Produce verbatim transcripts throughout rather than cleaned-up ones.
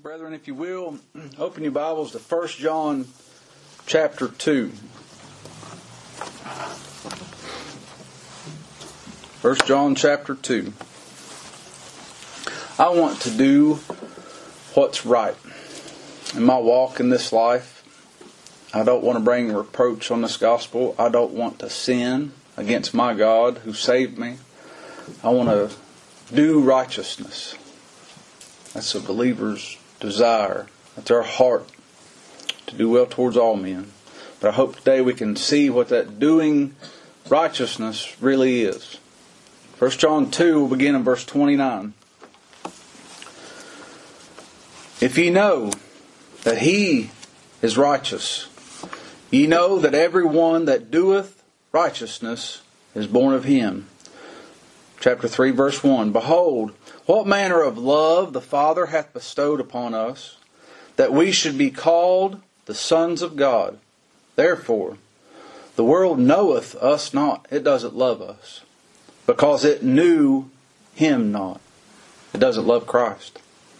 Brethren, if you will, open your Bibles to First John chapter two. First John chapter two. I want to do what's right in my walk in this life. I don't want to bring reproach on this gospel. I don't want to sin against my God who saved me. I want to do righteousness. That's a believer's desire. That's our heart, to do well towards all men. But I hope today we can see what that doing righteousness really is. First John two will begin in verse twenty-nine. If ye know that he is righteous, ye know that every one that doeth righteousness is born of him. Chapter three, verse one. Behold, what manner of love the Father hath bestowed upon us, that we should be called the sons of God. Therefore, the world knoweth us not. It doesn't love us, because it knew him not. It doesn't love Christ.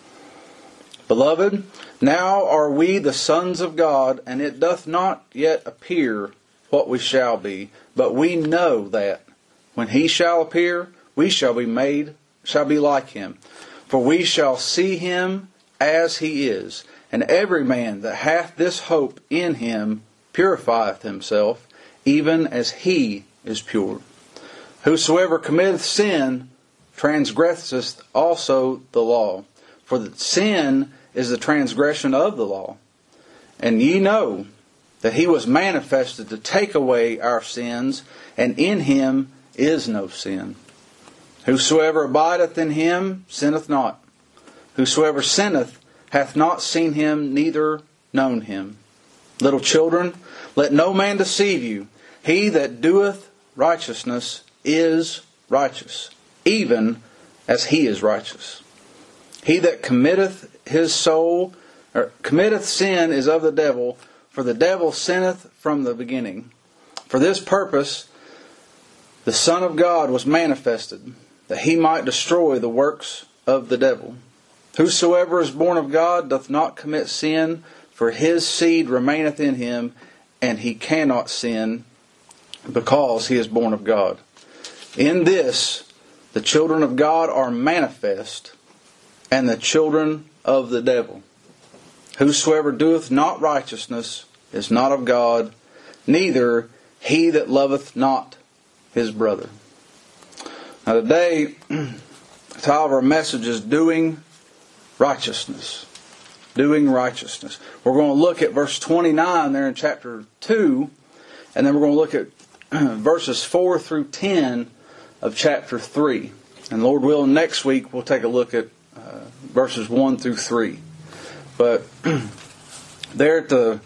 Beloved, now are we the sons of God, and it doth not yet appear what we shall be. But we know that when he shall appear, we shall be made, shall be like him. For we shall see him as he is. And every man that hath this hope in him purifieth himself, even as he is pure. Whosoever committeth sin transgresseth also the law. For the sin is the transgression of the law. And ye know that he was manifested to take away our sins, and in him is no sin. Whosoever abideth in him sinneth not. Whosoever sinneth hath not seen him, neither known him. Little children, let no man deceive you. He that doeth righteousness is righteous, even as he is righteous. He that committeth his soul, or committeth sin, is of the devil, for the devil sinneth from the beginning. For this purpose the Son of God was manifested, that he might destroy the works of the devil. Whosoever is born of God doth not commit sin, for his seed remaineth in him, and he cannot sin, because he is born of God. In this the children of God are manifest, and the children of the devil. Whosoever doeth not righteousness is not of God, neither he that loveth not his brother. Now today, the title of our message is Doing Righteousness. Doing Righteousness. We're going to look at verse twenty-nine there in chapter two, and then we're going to look at verses four through ten of chapter three. And Lord willing, next week we'll take a look at uh, verses one through three. But there at the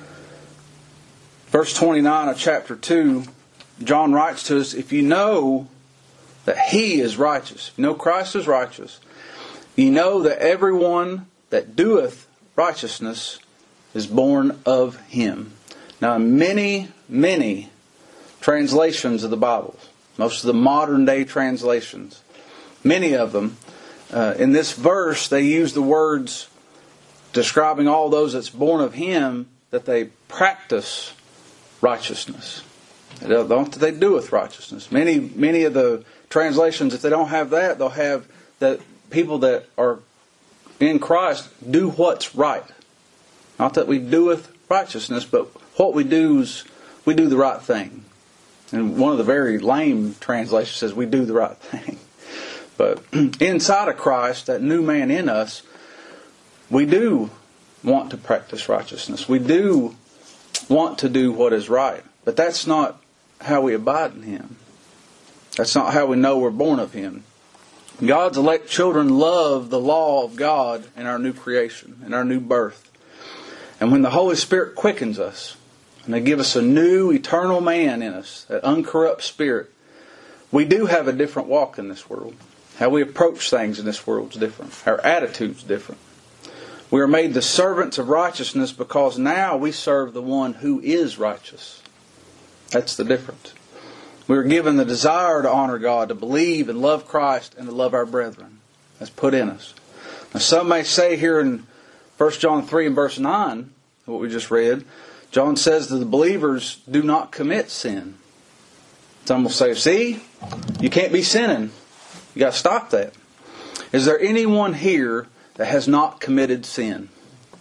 verse twenty-nine of chapter two, John writes to us, if you know that he is righteous, if you know Christ is righteous, you know that everyone that doeth righteousness is born of him. Now, in many, many translations of the Bible, most of the modern day translations, many of them, uh, in this verse, they use the words describing all those that's born of him, that they practice righteousness. They don't that they doeth righteousness. Many, many of the translations, if they don't have that, they'll have that people that are in Christ do what's right. Not that we doeth righteousness, but what we do is we do the right thing. And one of the very lame translations says we do the right thing. But inside of Christ, that new man in us, we do want to practice righteousness. We do want to do what is right. But that's not how we abide in him. That's not how we know we're born of him. God's elect children love the law of God in our new creation, in our new birth. And when the Holy Spirit quickens us, and they give us a new eternal man in us, that uncorrupt spirit, we do have a different walk in this world. How we approach things in this world is different. Our attitude's different. We are made the servants of righteousness because now we serve the one who is righteous. That's the difference. We are given the desire to honor God, to believe and love Christ, and to love our brethren. That's put in us. Now some may say here in First John three and verse nine, what we just read, John says that the believers do not commit sin. Some will say, see, you can't be sinning. You got to stop that. Is there anyone here that has not committed sin?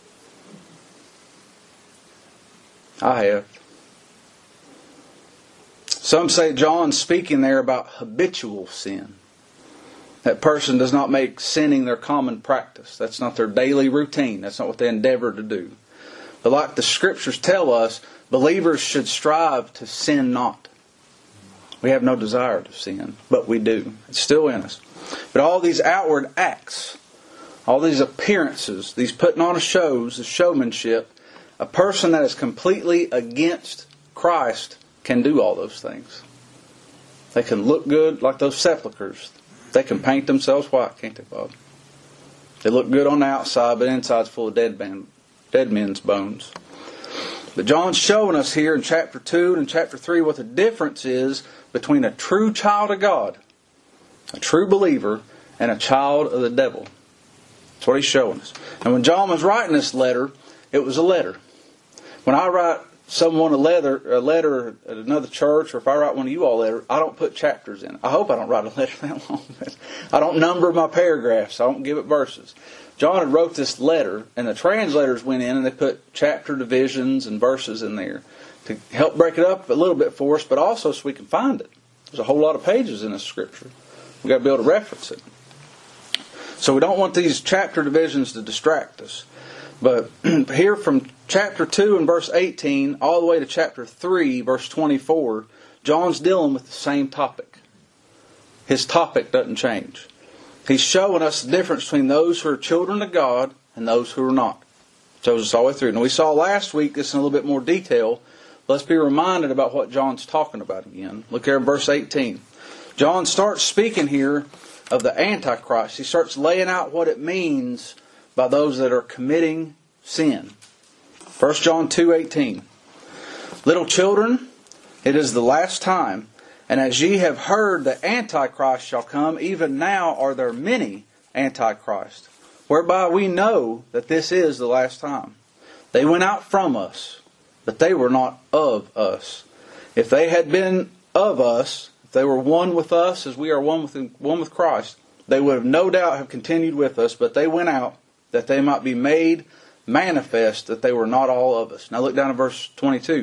I have. Some say John's speaking there about habitual sin. That person does not make sinning their common practice. That's not their daily routine. That's not what they endeavor to do. But like the Scriptures tell us, believers should strive to sin not. We have no desire to sin, but we do. It's still in us. But all these outward acts, all these appearances, these putting on a shows, the showmanship, a person that is completely against Christ can do all those things. They can look good like those sepulchres. They can paint themselves white, can't they, Bob? They look good on the outside, but inside's full of dead man, dead men's bones. But John's showing us here in chapter two and in chapter three what the difference is between a true child of God, a true believer, and a child of the devil. That's what he's showing us. And when John was writing this letter, it was a letter. When I write someone a letter, a letter at another church, or if I write one of you all a letter, I don't put chapters in it. I hope I don't write a letter that long. I don't number my paragraphs. I don't give it verses. John had wrote this letter, and the translators went in and they put chapter divisions and verses in there to help break it up a little bit for us, but also so we can find it. There's a whole lot of pages in this Scripture. We've got to be able to reference it. So we don't want these chapter divisions to distract us. But here from chapter two and verse eighteen all the way to chapter three, verse twenty-four, John's dealing with the same topic. His topic doesn't change. He's showing us the difference between those who are children of God and those who are not. Shows us all the way through. Now we saw last week this in a little bit more detail. Let's be reminded about what John's talking about again. Look here in verse eighteen. John starts speaking here of the Antichrist. He starts laying out what it means by those that are committing sin. First John two eighteen. Little children, it is the last time, and as ye have heard that Antichrist shall come, even now are there many Antichrists, whereby we know that this is the last time. They went out from us, but they were not of us. If they had been of us, if they were one with us as we are one with one with Christ, they would have no doubt have continued with us, but they went out that they might be made manifest that they were not all of us. Now look down at verse twenty-two.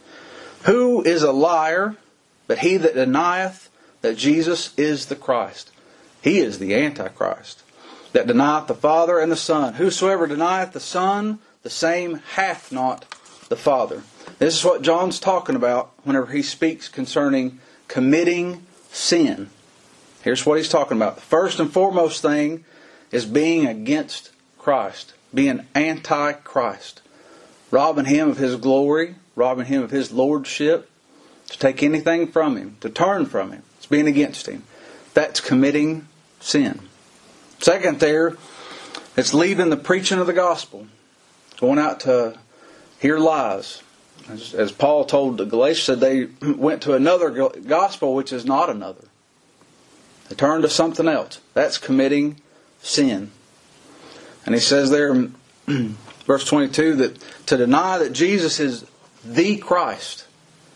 Who is a liar but he that denieth that Jesus is the Christ? He is the Antichrist, that denieth the Father and the Son. Whosoever denieth the Son, the same hath not the Father. This is what John's talking about whenever he speaks concerning committing sin. Here's what he's talking about. The first and foremost thing is being against Christ, being anti-Christ, robbing Him of His glory, robbing Him of His lordship, to take anything from Him, to turn from Him. It's being against Him. That's committing sin. Second there, it's leaving the preaching of the gospel, going out to hear lies. As, as Paul told the Galatians, said they went to another gospel which is not another. They turned to something else. That's committing sin. And he says there in verse twenty-two that to deny that Jesus is the Christ.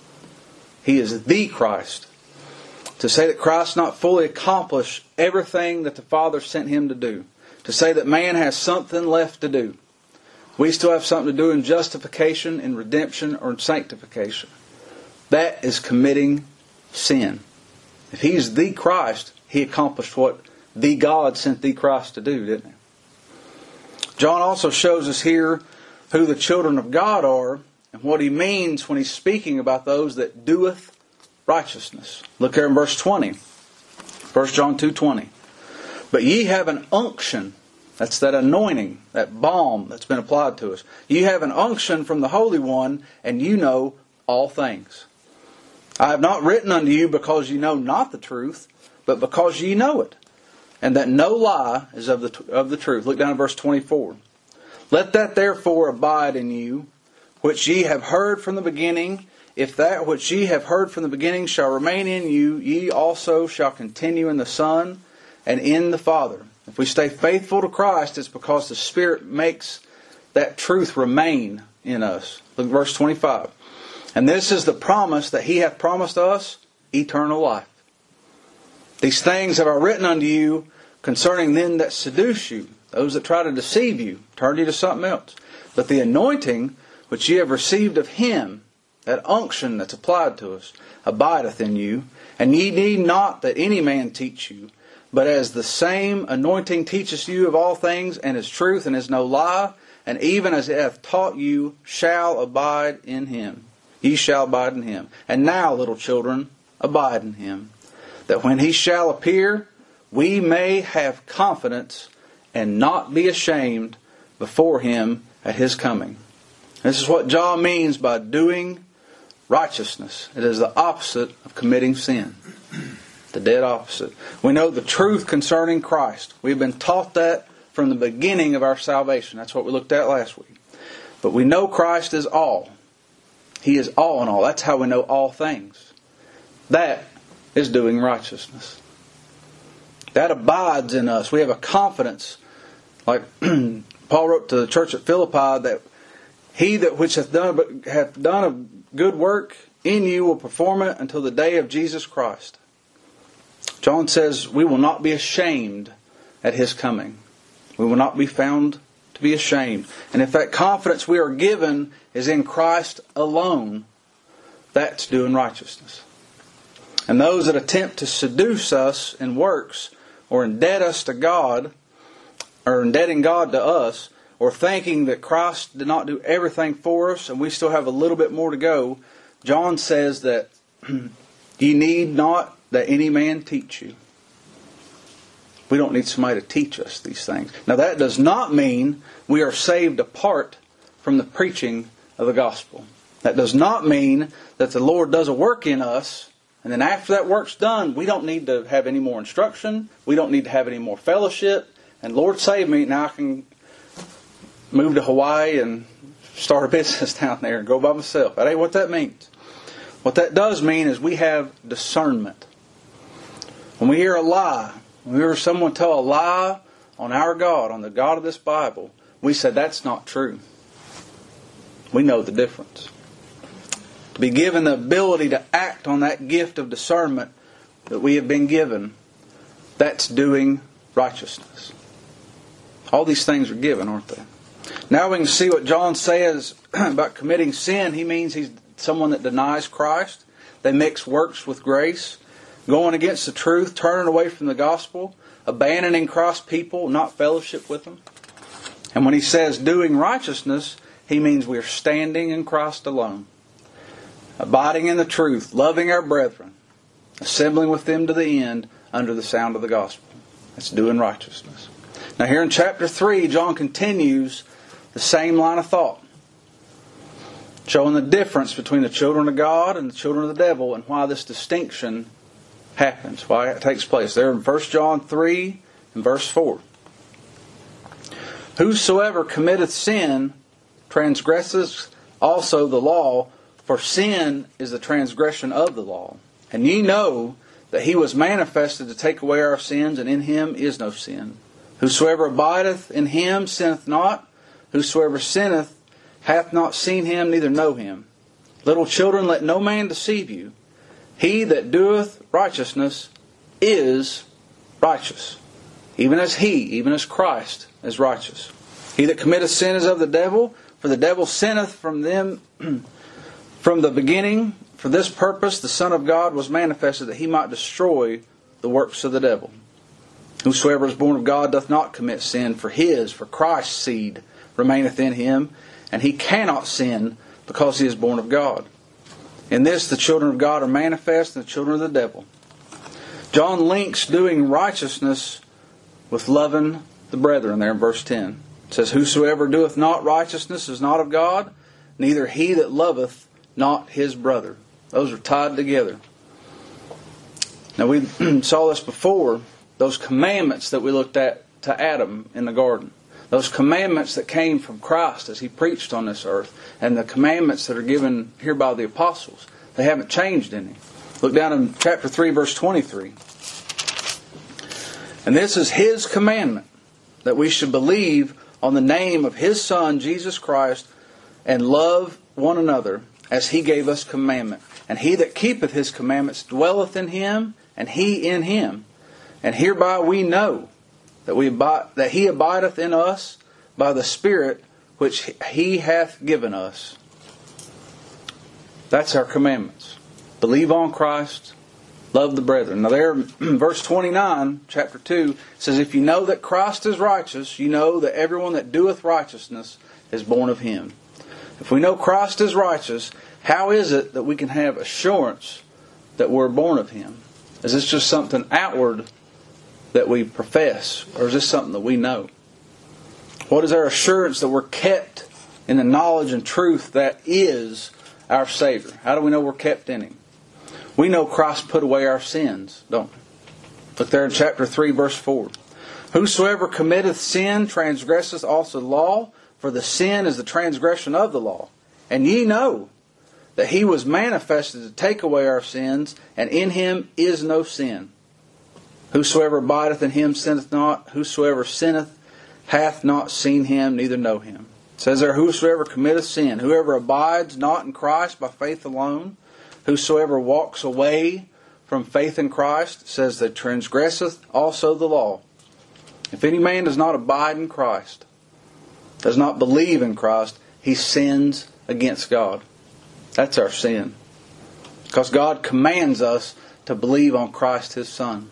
He is the Christ. To say that Christ not fully accomplished everything that the Father sent Him to do. To say that man has something left to do. We still have something to do in justification, in redemption, or in sanctification. That is committing sin. If He's the Christ, He accomplished what the God sent the Christ to do, didn't He? John also shows us here who the children of God are and what he means when he's speaking about those that doeth righteousness. Look here in verse twenty. First John two twenty. But ye have an unction. That's that anointing, that balm that's been applied to us. You have an unction from the Holy One, and you know all things. I have not written unto you because you know not the truth, but because ye know it, and that no lie is of the of the truth. Look down at verse twenty-four. Let that therefore abide in you, which ye have heard from the beginning. If that which ye have heard from the beginning shall remain in you, ye also shall continue in the Son and in the Father. If we stay faithful to Christ, it's because the Spirit makes that truth remain in us. Look at verse twenty-five. And this is the promise that He hath promised us, eternal life. These things have I written unto you concerning them that seduce you, those that try to deceive you, turn you to something else. But the anointing which ye have received of Him, that unction that's applied to us, abideth in you, and ye need not that any man teach you, but as the same anointing teacheth you of all things, and is truth, and is no lie, and even as it hath taught you, shall abide in Him. Ye shall abide in Him. And now, little children, abide in Him, that when He shall appear, we may have confidence and not be ashamed before Him at His coming. This is what John means by doing righteousness. It is the opposite of committing sin. The dead opposite. We know the truth concerning Christ. We've been taught that from the beginning of our salvation. That's what we looked at last week. But we know Christ is all. He is all in all. That's how we know all things. That is doing righteousness. That abides in us. We have a confidence, like Paul wrote to the church at Philippi, that He that which hath done hath done a good work in you will perform it until the day of Jesus Christ. John says we will not be ashamed at His coming. We will not be found to be ashamed. And if that confidence we are given is in Christ alone, that's doing righteousness. And those that attempt to seduce us in works, or indebted us to God, or indebting God to us, or thinking that Christ did not do everything for us and we still have a little bit more to go, John says that ye need not that any man teach you. We don't need somebody to teach us these things. Now that does not mean we are saved apart from the preaching of the gospel. That does not mean that the Lord does a work in us, and then after that work's done, we don't need to have any more instruction. We don't need to have any more fellowship. And Lord save me, now I can move to Hawaii and start a business down there and go by myself. That ain't what that means. What that does mean is we have discernment. When we hear a lie, when we hear someone tell a lie on our God, on the God of this Bible, we say that's not true. We know the difference. To be given the ability to act on that gift of discernment that we have been given, that's doing righteousness. All these things are given, aren't they? Now we can see what John says about committing sin. He means he's someone that denies Christ. They mix works with grace, going against the truth, turning away from the gospel, abandoning Christ's people, not fellowship with them. And when he says doing righteousness, he means we're standing in Christ alone, abiding in the truth, loving our brethren, assembling with them to the end under the sound of the gospel. That's doing righteousness. Now here in chapter three, John continues the same line of thought, showing the difference between the children of God and the children of the devil, and why this distinction happens, why it takes place. There in First John three and verse four. Whosoever committeth sin transgresses also the law, for sin is the transgression of the law. And ye know that He was manifested to take away our sins, and in Him is no sin. Whosoever abideth in Him sinneth not. Whosoever sinneth hath not seen Him, neither know Him. Little children, let no man deceive you. He that doeth righteousness is righteous, even as He, even as Christ, is righteous. He that committeth sin is of the devil, for the devil sinneth from them from the beginning. For this purpose the Son of God was manifested, that He might destroy the works of the devil. Whosoever is born of God doth not commit sin, for his, for Christ's seed remaineth in him, and he cannot sin, because he is born of God. In this the children of God are manifest, and the children of the devil. John links doing righteousness with loving the brethren there in verse ten. It says, whosoever doeth not righteousness is not of God, neither he that loveth not his brother. Those are tied together. Now we saw this before. Those commandments that we looked at to Adam in the garden. Those commandments that came from Christ as He preached on this earth. And the commandments that are given here by the apostles. They haven't changed any. Look down in chapter three, verse twenty-three. And this is His commandment, that we should believe on the name of His Son, Jesus Christ, and love one another as He gave us commandment. And he that keepeth His commandments dwelleth in Him, and He in him. And hereby we know that we abide, that He abideth in us by the Spirit which He hath given us. That's our commandments. Believe on Christ, love the brethren. Now there, verse twenty-nine, chapter two, says, if you know that Christ is righteous, you know that everyone that doeth righteousness is born of Him. If we know Christ is righteous, how is it that we can have assurance that we're born of Him? Is this just something outward that we profess, or is this something that we know? What is our assurance that we're kept in the knowledge and truth that is our Savior? How do we know we're kept in Him? We know Christ put away our sins, don't we? Look there in chapter three, verse four. Whosoever committeth sin transgresseth also the law, for the sin is the transgression of the law. And ye know that He was manifested to take away our sins, and in Him is no sin. Whosoever abideth in Him sinneth not. Whosoever sinneth hath not seen Him, neither know Him. It says there, whosoever committeth sin, whoever abides not in Christ by faith alone, whosoever walks away from faith in Christ, says that transgresseth also the law. If any man does not abide in Christ, does not believe in Christ, he sins against God. That's our sin. Because God commands us to believe on Christ His Son.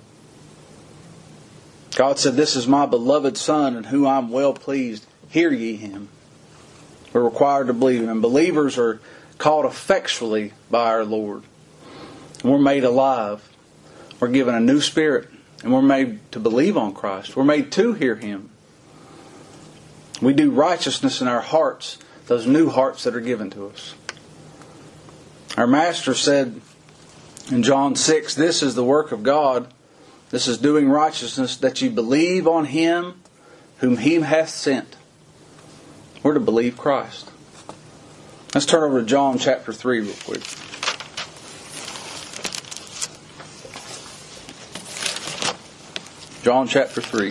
God said, this is my beloved Son, in whom I am well pleased. Hear ye Him. We're required to believe Him. And believers are called effectually by our Lord. And we're made alive. We're given a new spirit. And we're made to believe on Christ. We're made to hear Him. We do righteousness in our hearts, those new hearts that are given to us. Our Master said in John six, this is the work of God, this is doing righteousness, that ye believe on Him whom He hath sent. We're to believe Christ. Let's turn over to John chapter three real quick. John chapter three.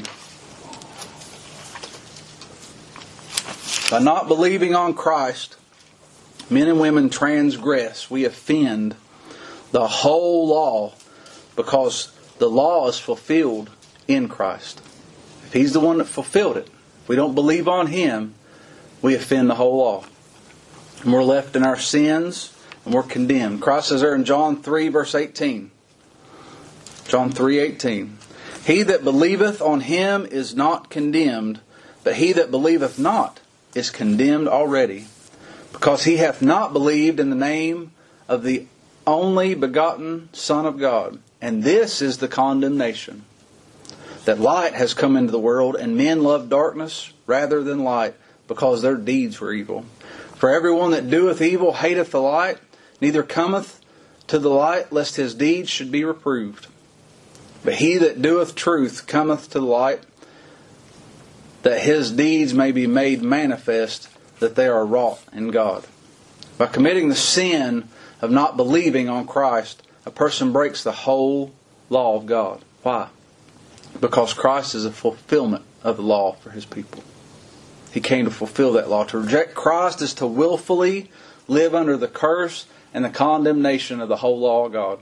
By not believing on Christ, men and women transgress. We offend the whole law, because the law is fulfilled in Christ. If He's the one that fulfilled it, if we don't believe on Him, we offend the whole law. And we're left in our sins, and we're condemned. Christ says there in John three, verse eighteen. John three, eighteen. He that believeth on Him is not condemned, but he that believeth not is condemned already, because he hath not believed in the name of the only begotten Son of God. And this is the condemnation, that light has come into the world, and men love darkness rather than light, because their deeds were evil. For everyone that doeth evil hateth the light, neither cometh to the light, lest his deeds should be reproved. But he that doeth truth cometh to the light, that his deeds may be made manifest, that they are wrought in God. By committing the sin of not believing on Christ, a person breaks the whole law of God. Why? Because Christ is a fulfillment of the law for His people. He came to fulfill that law. To reject Christ is to willfully live under the curse and the condemnation of the whole law of God.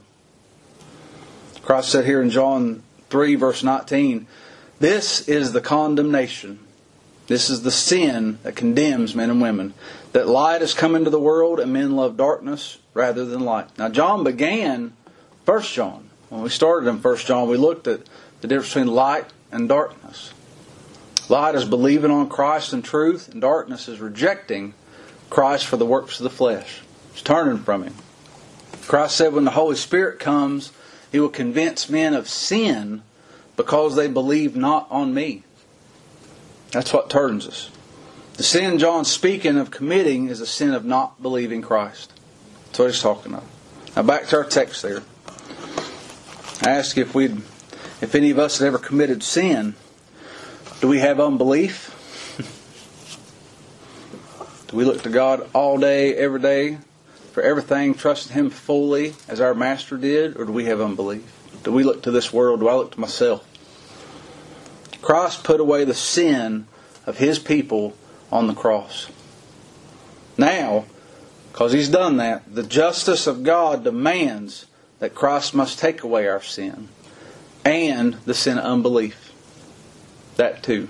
Christ said here in John three, verse nineteen, this is the condemnation. This is the sin that condemns men and women. That light has come into the world, and men love darkness rather than light. Now John began First John. When we started in First John, we looked at the difference between light and darkness. Light is believing on Christ and truth, and darkness is rejecting Christ for the works of the flesh. It's turning from Him. Christ said when the Holy Spirit comes, He will convince men of sin because they believe not on Me. That's what turns us. The sin John's speaking of committing is a sin of not believing Christ. That's what he's talking about. Now back to our text there. I asked if we'd, if any of us had ever committed sin. Do we have unbelief? Do we look to God all day, every day, for everything, trusting Him fully as our Master did? Or do we have unbelief? Do we look to this world? Do I look to myself? Christ put away the sin of His people on the cross. Now, because He's done that, the justice of God demands that Christ must take away our sin and the sin of unbelief. That too.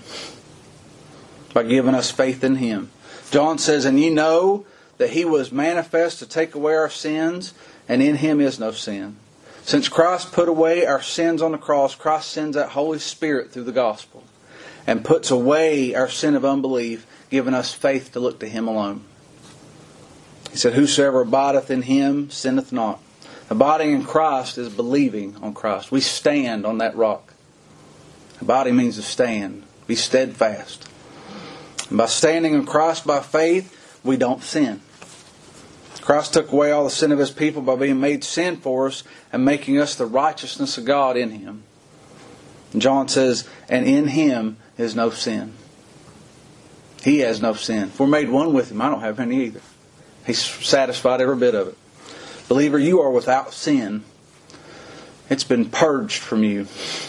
By giving us faith in Him. John says, and ye know that He was manifest to take away our sins, and in Him is no sin. Since Christ put away our sins on the cross, Christ sends that Holy Spirit through the gospel and puts away our sin of unbelief, giving us faith to look to Him alone. He said, whosoever abideth in Him sinneth not. Abiding in Christ is believing on Christ. We stand on that rock. Abiding means to stand, be steadfast. And by standing in Christ by faith, we don't sin. Christ took away all the sin of His people by being made sin for us and making us the righteousness of God in Him. And John says, and in Him is no sin. He has no sin. If we're made one with Him, I don't have any either. He's satisfied every bit of it. Believer, you are without sin. It's been purged from you.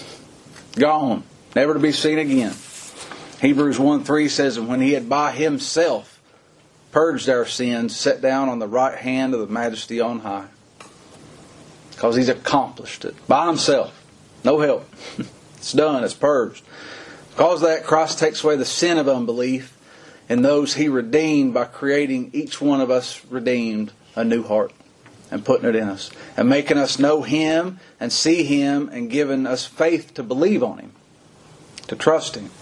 Gone. Never to be seen again. Hebrews one three says, and when He had by Himself purged our sins, sat down on the right hand of the Majesty on high. Because He's accomplished it. By Himself. No help. It's done. It's purged. Because of that, Christ takes away the sin of unbelief in those He redeemed by creating each one of us redeemed a new heart and putting it in us and making us know Him and see Him and giving us faith to believe on Him, to trust Him.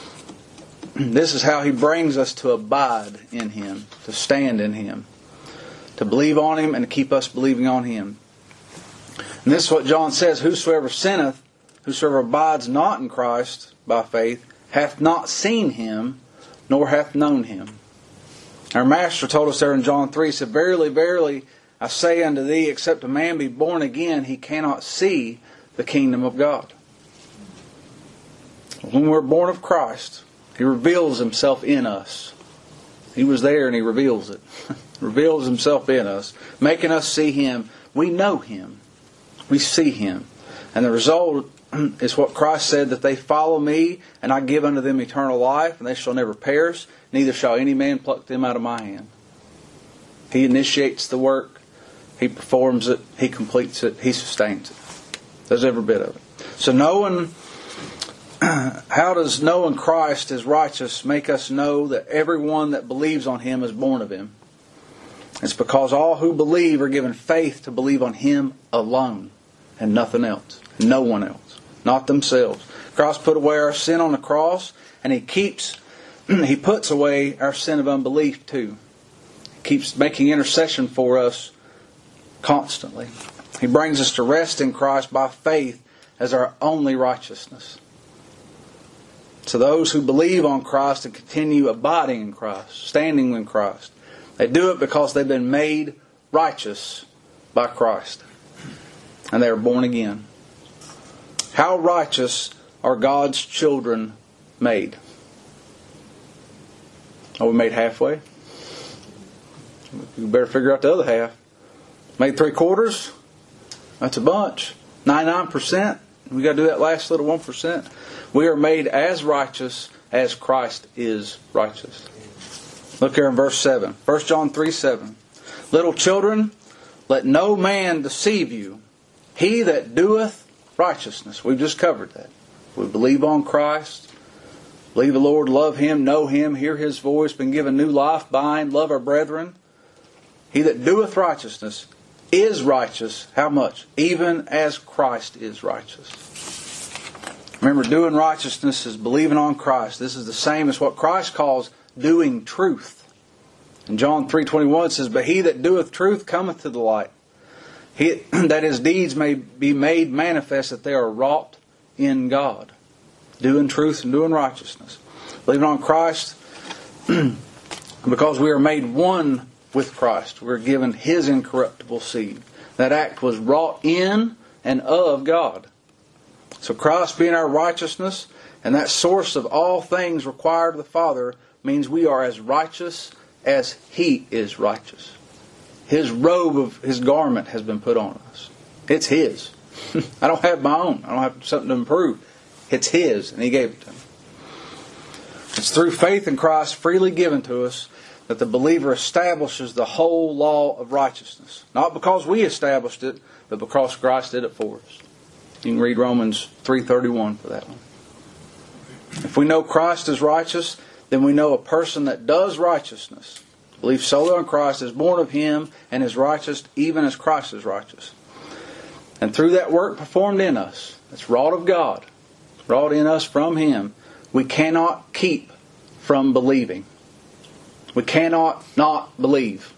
This is how He brings us to abide in Him, to stand in Him, to believe on Him and to keep us believing on Him. And this is what John says, whosoever sinneth, whosoever abides not in Christ by faith, hath not seen Him, nor hath known Him. Our Master told us there in John three, he said, verily, verily, I say unto thee, except a man be born again, he cannot see the kingdom of God. When we're born of Christ, He reveals Himself in us. He was there and He reveals it. Reveals Himself in us, making us see Him. We know Him. We see Him. And the result is what Christ said, that they follow Me, and I give unto them eternal life, and they shall never perish, neither shall any man pluck them out of My hand. He initiates the work. He performs it. He completes it. He sustains it. Does every bit of it. So knowing, how does knowing Christ is righteous make us know that everyone that believes on Him is born of Him? It's because all who believe are given faith to believe on Him alone and nothing else. No one else. Not themselves. Christ put away our sin on the cross, and He keeps, He puts away our sin of unbelief too. He keeps making intercession for us constantly. He brings us to rest in Christ by faith as our only righteousness. So those who believe on Christ and continue abiding in Christ, standing in Christ, they do it because they've been made righteous by Christ. And they are born again. How righteous are God's children made? Are we made halfway? You better figure out the other half. Made three quarters? That's a bunch. ninety-nine percent? We got to do that last little one percent. We are made as righteous as Christ is righteous. Look here in verse seven. First John three seven. Little children, let no man deceive you. He that doeth righteousness. We've just covered that. We believe on Christ. Believe the Lord, love Him, know Him, hear His voice, been given new life by Him, love our brethren. He that doeth righteousness is righteous. How much? Even as Christ is righteous. Remember, doing righteousness is believing on Christ. This is the same as what Christ calls doing truth. In John three twenty-one it says, but he that doeth truth cometh to the light, He, that his deeds may be made manifest, that they are wrought in God. Doing truth and doing righteousness. Believing on Christ, because we are made one with Christ. We're given His incorruptible seed. That act was wrought in and of God. So Christ being our righteousness, and that source of all things required of the Father, means we are as righteous as He is righteous. His robe of His garment has been put on us. It's His. I don't have my own. I don't have something to improve. It's His, and He gave it to me. It's through faith in Christ freely given to us that the believer establishes the whole law of righteousness. Not because we established it, but because Christ did it for us. You can read Romans three thirty-one for that one. If we know Christ is righteous, then we know a person that does righteousness, believes solely on Christ, is born of Him, and is righteous even as Christ is righteous. And through that work performed in us, that's wrought of God, wrought in us from Him, we cannot keep from believing. We cannot not believe.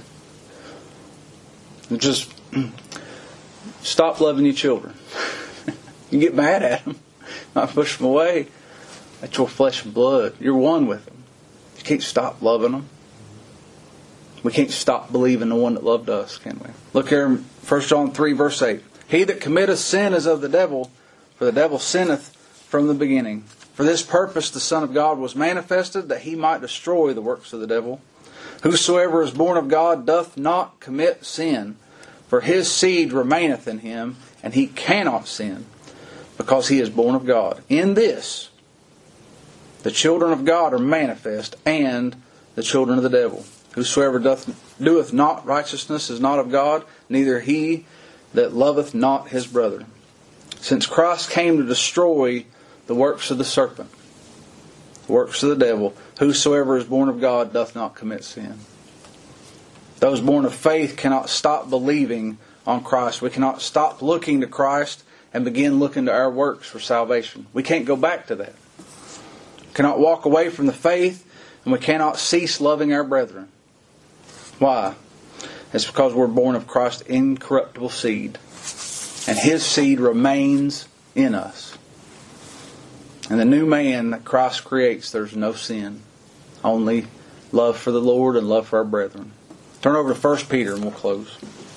Just stop loving your children. You get mad at them, not push them away. That's your flesh and blood. You're one with them. You can't stop loving them. We can't stop believing the one that loved us, can we? Look here in First John three, verse eight. He that committeth sin is of the devil, for the devil sinneth from the beginning. For this purpose the Son of God was manifested, that He might destroy the works of the devil. Whosoever is born of God doth not commit sin, for his seed remaineth in him, and he cannot sin, because he is born of God. In this the children of God are manifest, and the children of the devil. Whosoever doth, doeth not righteousness is not of God, neither he that loveth not his brother. Since Christ came to destroy the works of the serpent, the works of the devil, whosoever is born of God doth not commit sin. Those born of faith cannot stop believing on Christ. We cannot stop looking to Christ and begin looking to our works for salvation. We can't go back to that. We cannot walk away from the faith, and we cannot cease loving our brethren. Why? It's because we're born of Christ's incorruptible seed, and His seed remains in us. And the new man that Christ creates, there's no sin. Only love for the Lord and love for our brethren. Turn over to First Peter and we'll close.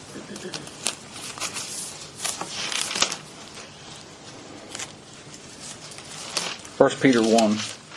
First Peter one.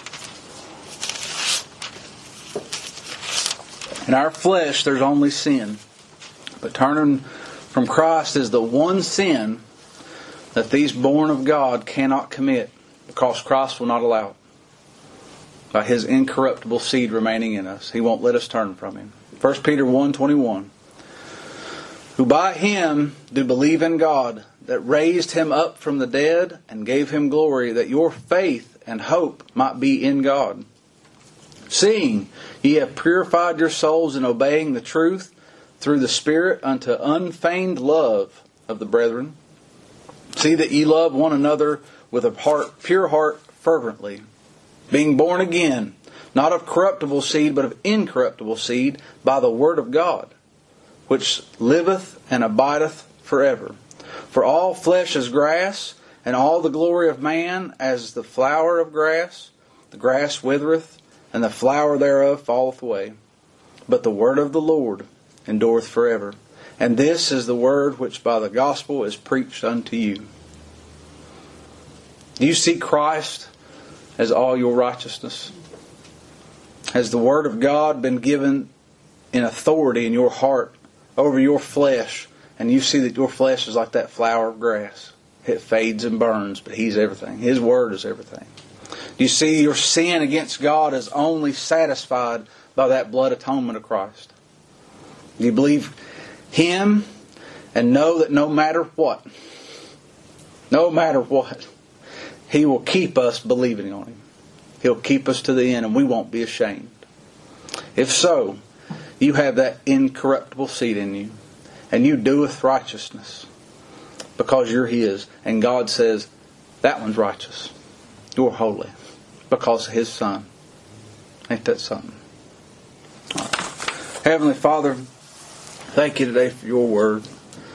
In our flesh there's only sin. But turning from Christ is the one sin that these born of God cannot commit, because Christ will not allow it. By His incorruptible seed remaining in us, He won't let us turn from Him. First Peter one twenty-one. Who by Him do believe in God, that raised Him up from the dead, and gave Him glory, that your faith and hope might be in God. Seeing ye have purified your souls in obeying the truth, through the Spirit unto unfeigned love of the brethren. See that ye love one another with a heart, pure heart fervently, being born again, not of corruptible seed, but of incorruptible seed, by the word of God, which liveth and abideth forever. For all flesh is grass, and all the glory of man as the flower of grass. The grass withereth, and the flower thereof falleth away. But the word of the Lord endureth forever. And this is the word which by the gospel is preached unto you. Do you see Christ as all your righteousness? Has the Word of God been given in authority in your heart over your flesh, and you see that your flesh is like that flower of grass? It fades and burns, but He's everything. His Word is everything. Do you see your sin against God is only satisfied by that blood atonement of Christ? Do you believe Him and know that no matter what, no matter what, He will keep us believing on Him. He'll keep us to the end, and we won't be ashamed. If so, you have that incorruptible seed in you, and you doeth righteousness because you're His. And God says, that one's righteous. You're holy because of His Son. Ain't that something? All right. Heavenly Father, thank You today for Your Word.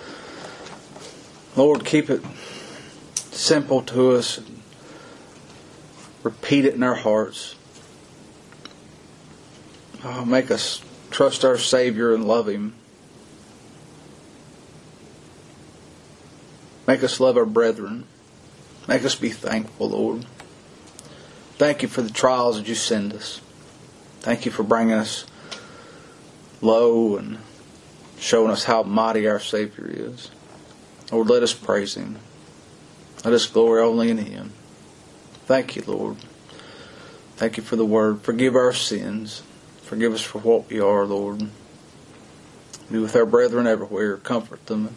Lord, keep it simple to us. Repeat it in our hearts. Oh, make us trust our Savior and love Him. Make us love our brethren. Make us be thankful, Lord. Thank You for the trials that You send us. Thank You for bringing us low and showing us how mighty our Savior is. Lord, let us praise Him. Let us glory only in Him. Thank You, Lord. Thank you for the word. Forgive our sins. Forgive us for what we are, Lord. Be with our brethren everywhere. Comfort them.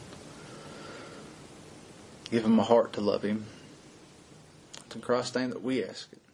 Give them a heart to love Him. It's in Christ's name that we ask it.